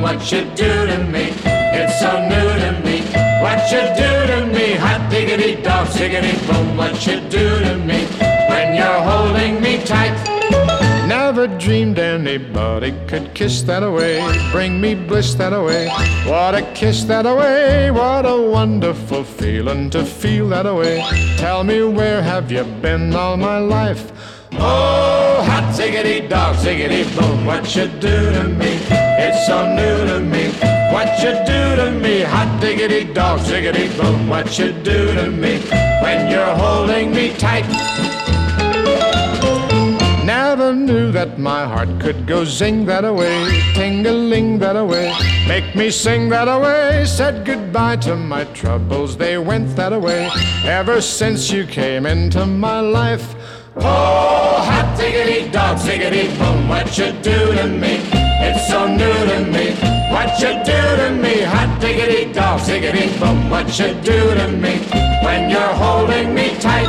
what you do to me. It's so new to me. What you do to me, hot diggity dog, ziggity boom. What you do to me when you're holding me tight. Never dreamed anybody could kiss that away, bring me bliss that away. What a kiss that away, what a wonderful feeling to feel that away. Tell me, where have you been all my life? Oh, hot ziggity dog, ziggity boom. What you do to me, it's so new to me. What you do to me, hot diggity dog, ziggity boom. What you do to me when you're holding me tight. Never knew that my heart could go zing that away, ting-a-ling that away, make me sing that away. Said goodbye to my troubles, they went that away, ever since you came into my life. Oh, hot diggity dog, ziggity boom. What you do to me, it's so new to me. What you do to me, hot diggity dog, ziggity boom. What you do to me when you're holding me tight.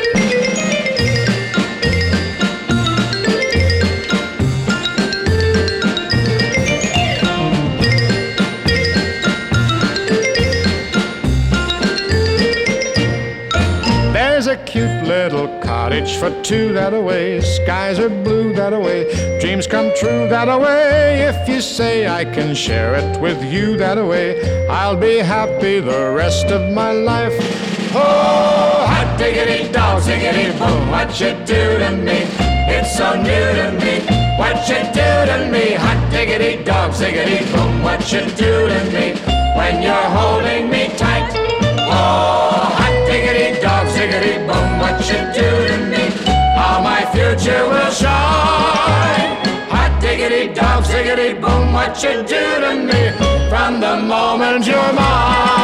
There's a cute little cottage for two that away, skies are blue that away, dreams come true that away. If you say I can share it with you that away, I'll be happy the rest of my life. Oh, hot diggity dog, ziggity boom. What you do to me, it's so new to me. What you do to me, hot diggity dog, ziggity boom. What you do to me when you're holding me tight. Oh, hot diggity dog, ziggity boom. What you do to me, how my future will shine. Hot diggity dog, ziggity boom. What you do to me from the moment you're mine.